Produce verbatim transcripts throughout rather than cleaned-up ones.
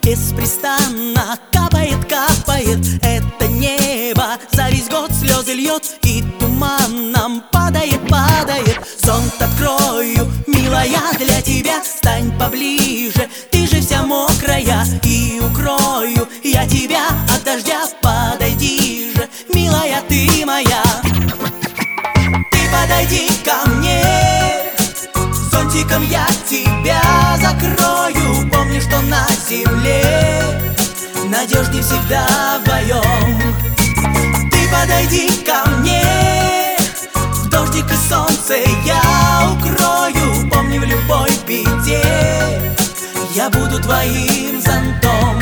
беспрестанно капает, капает это небо. За весь год слезы льет и туманом падает, падает. Зонт открою, милая, для тебя. Стань поближе, ты же вся мокрая. И укрою я тебя от дождя. Подойди же, милая, ты моя. Ты подойди ко мне, зонтиком я тебя закрою. Помни, что на земле надежнее всегда вдвоем. Ты подойди ко мне, в дождик и солнце я укрою. Помни, в любой беде я буду твоим зонтом.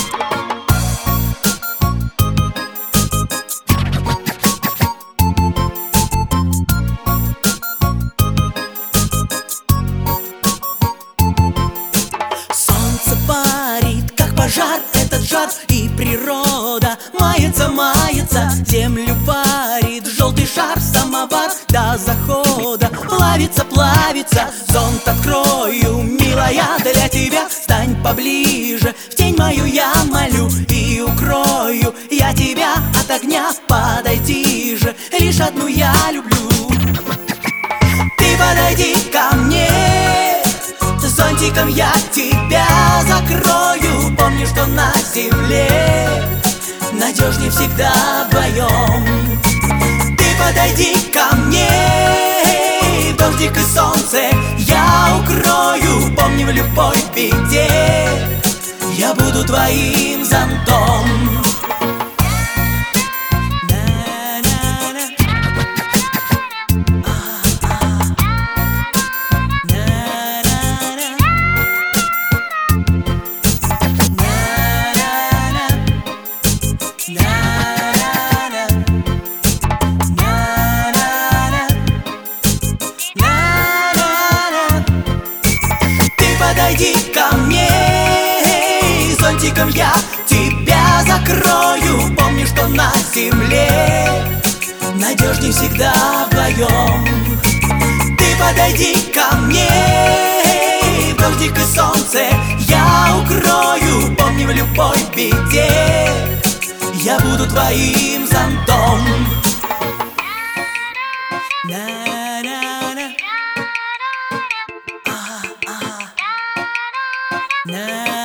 Пожар, этот жар, и природа мается, мается. Землю парит желтый шар, самовар до захода плавится, плавится. Зонт открою, милая, для тебя. Стань поближе, в тень мою я молю. И укрою я тебя от огня. Подойди же, лишь одну я люблю. Ты подойди ко мне, зонтиком я тебя закрою. Помни, что на земле надежнее всегда вдвоем. Ты подойди ко мне, дождик и солнце я укрою. Помни, в любой беде я буду твоим зонтом. Подойди ко мне, зонтиком я тебя закрою. Помни, что на земле надежнее всегда вдвоем. Ты подойди ко мне, дождик и солнце я укрою. Помни, в любой беде я буду твоим зонтом. На